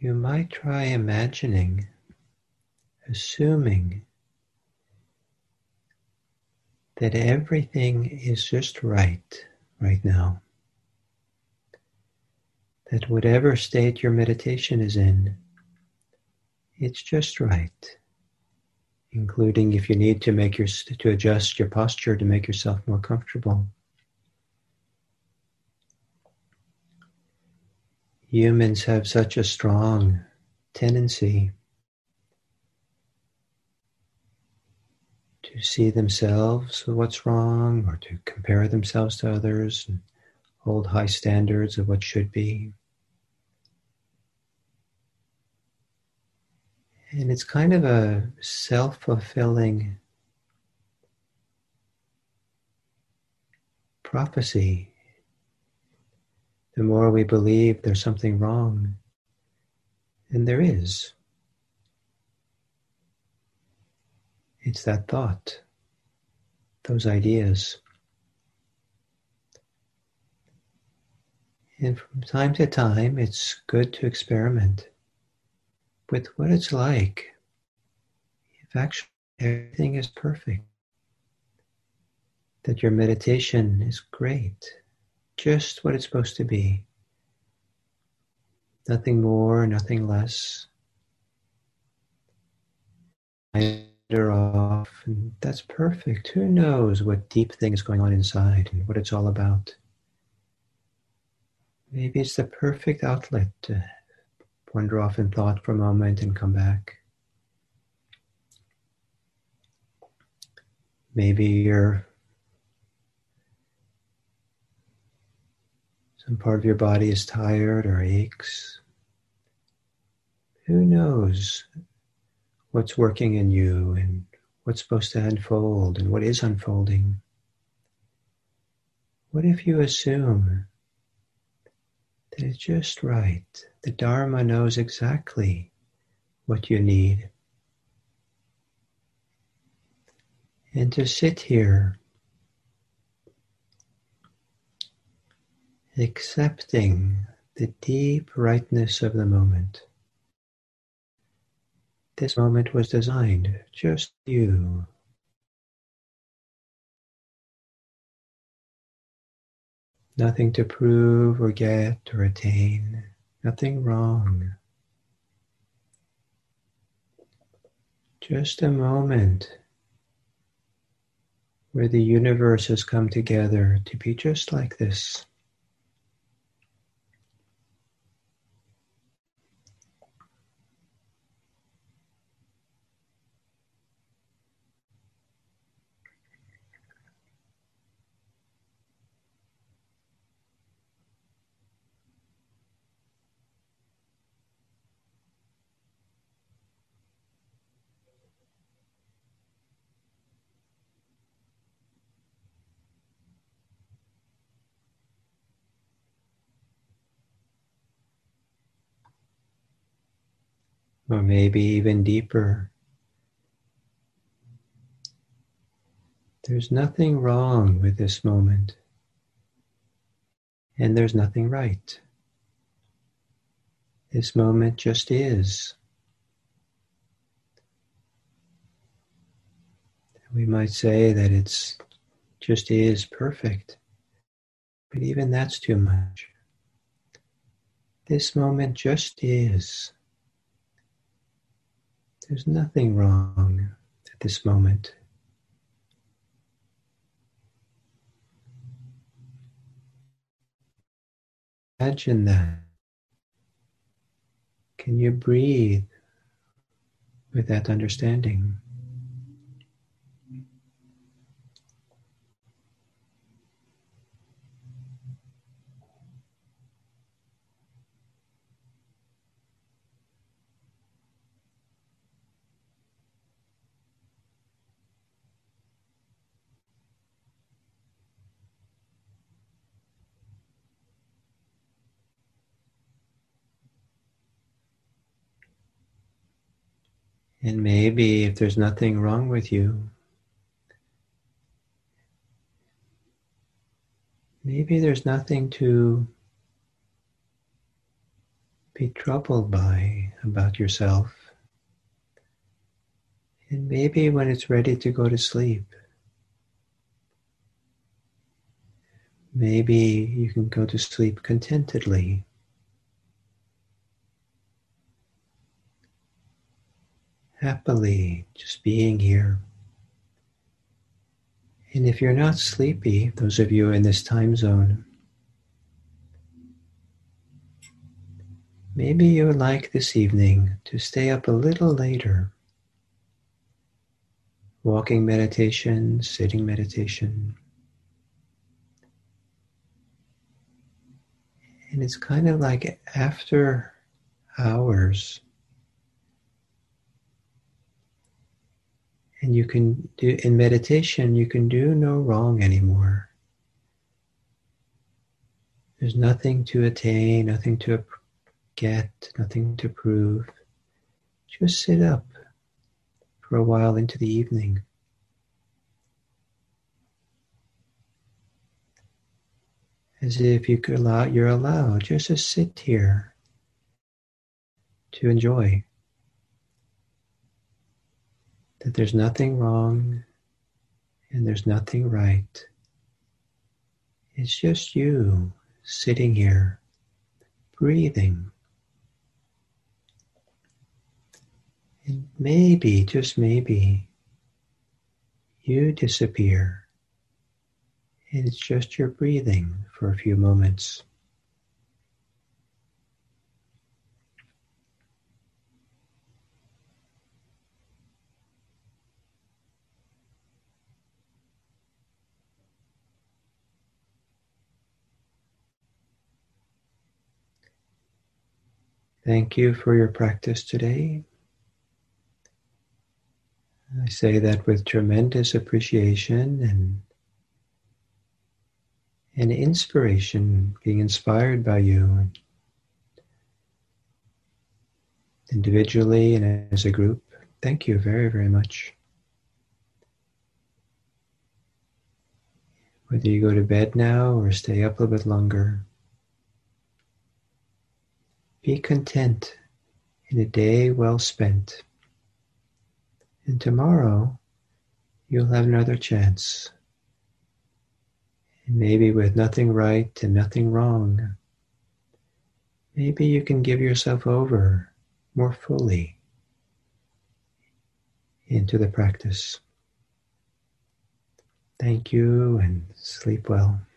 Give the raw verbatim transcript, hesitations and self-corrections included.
you might try imagining, assuming that everything is just right right now. That whatever state your meditation is in, it's just right. Including if you need to make your to adjust your posture to make yourself more comfortable. Humans have such a strong tendency to see themselves with what's wrong, or to compare themselves to others and hold high standards of what should be. And it's kind of a self-fulfilling prophecy. The more we believe there's something wrong, and there is. It's that thought, those ideas. And from time to time, it's good to experiment with what it's like if actually everything is perfect. That your meditation is great, just what it's supposed to be. Nothing more, nothing less. Are off, and that's perfect. Who knows what deep thing is going on inside and what it's all about? Maybe it's the perfect outlet to wander off in thought for a moment and come back. Maybe you're some part of your body is tired or aches. Who knows what's working in you and what's supposed to unfold and what is unfolding? What if you assume that it's just right? The Dharma knows exactly what you need. And to sit here, accepting the deep rightness of the moment. This moment was designed just you. Nothing to prove or get or attain. Nothing wrong. Just a moment where the universe has come together to be just like this. Or maybe even deeper. There's nothing wrong with this moment, and there's nothing right. This moment just is. We might say that it's just is perfect, but even that's too much. This moment just is. There's nothing wrong at this moment. Imagine that. Can you breathe with that understanding? And maybe if there's nothing wrong with you, maybe there's nothing to be troubled by about yourself. And maybe when it's ready to go to sleep, maybe you can go to sleep contentedly. Happily, just being here. And if you're not sleepy, those of you in this time zone, maybe you would like this evening to stay up a little later. Walking meditation, sitting meditation. And it's kind of like after hours. And you can do, in meditation, you can do no wrong anymore. There's nothing to attain, nothing to get, nothing to prove. Just sit up for a while into the evening. As if you could allow, you're allowed just to sit here to enjoy. That there's nothing wrong and there's nothing right. It's just you sitting here, breathing. And maybe, just maybe, you disappear. And it's just your breathing for a few moments. Thank you for your practice today. I say that with tremendous appreciation and, and inspiration, being inspired by you individually and as a group. Thank you very, very much. Whether you go to bed now or stay up a little bit longer, be content in a day well spent. And tomorrow, you'll have another chance. And maybe with nothing right and nothing wrong, maybe you can give yourself over more fully into the practice. Thank you and sleep well.